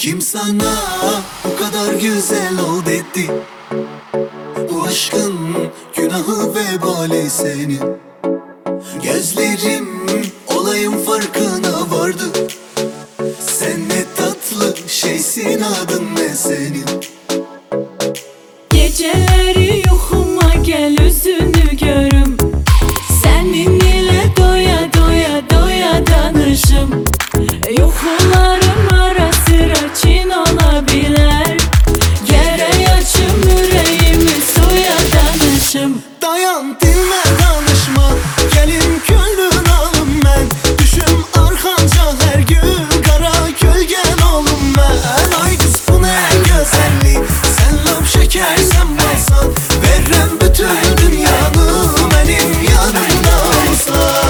Kim sana bu kadar güzel ol dedi? Bu aşkın günahı vebali senin. Gözlerim olayın farkına vardı. Sen ne tatlı şeysin, adın ne senin? Geceleri yuxuma gel üzünü görüm. Senin ile doya doya doya danışım. Yuxularım ara sıra çin olabilir. Gerek açım yüreğimi suya danışım. Dayan dinle danışma, gelin könlün alım ben. Düşüm arkanca her gün, kara gölgen olum ben. Ay kız bu ne güzellik, sen laf şeker sen balsan. Verem bütün dünyanı benim yanımda olsa.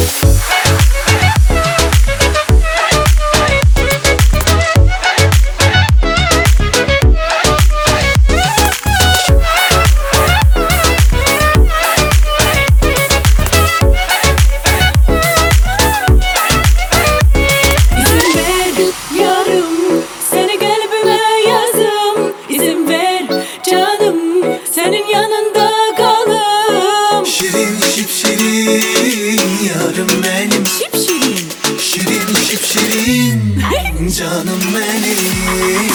Senin yanında kalım. Şirin şipşirin yarım benim. Şipşirin. Şirin şipşirin canım benim.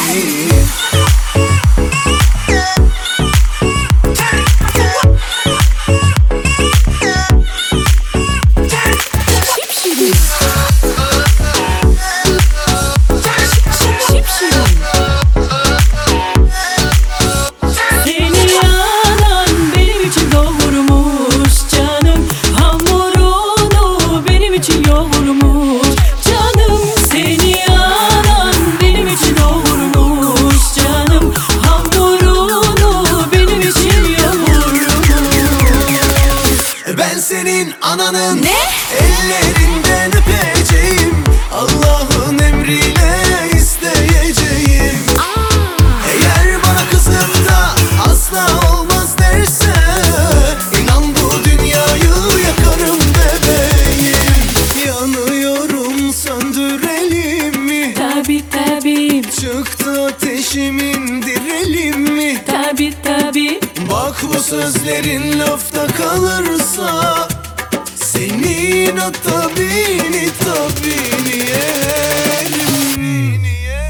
Senin ananın ne? Ellerinden öpeceğim, Allah'ın emriyle isteyeceğim. Eğer bana kızıp da asla olmaz derse, inan bu dünyayı yakarım bebeğim. Yanıyorum, söndürelim mi? Tabi tabi. Çıktı ateşim, indirelim mi? Tabi tabi. Bak bu sözlerin lafta kalırsa, senin o tabini yerim.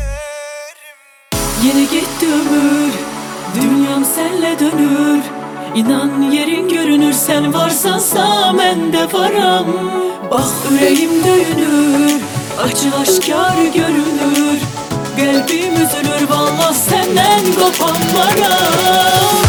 Yine gitti ömür, dünyam senle dönür. İnan yerin görünür, sen varsansa ben de varım. Bak yüreğim döyünür, acı aşkar görünür. Kalbim üzülür, vallahi senden kopamaram.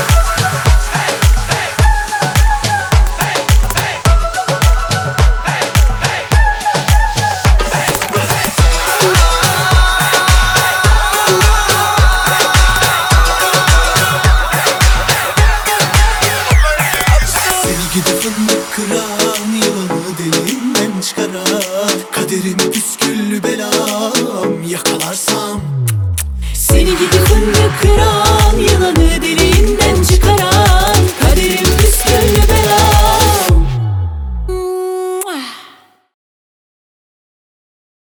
Gidip fındık kıran, yılanı deliğinden çıkaran. Kaderim püsküllü belam, yakalarsam. Seni gidip fındık kıran,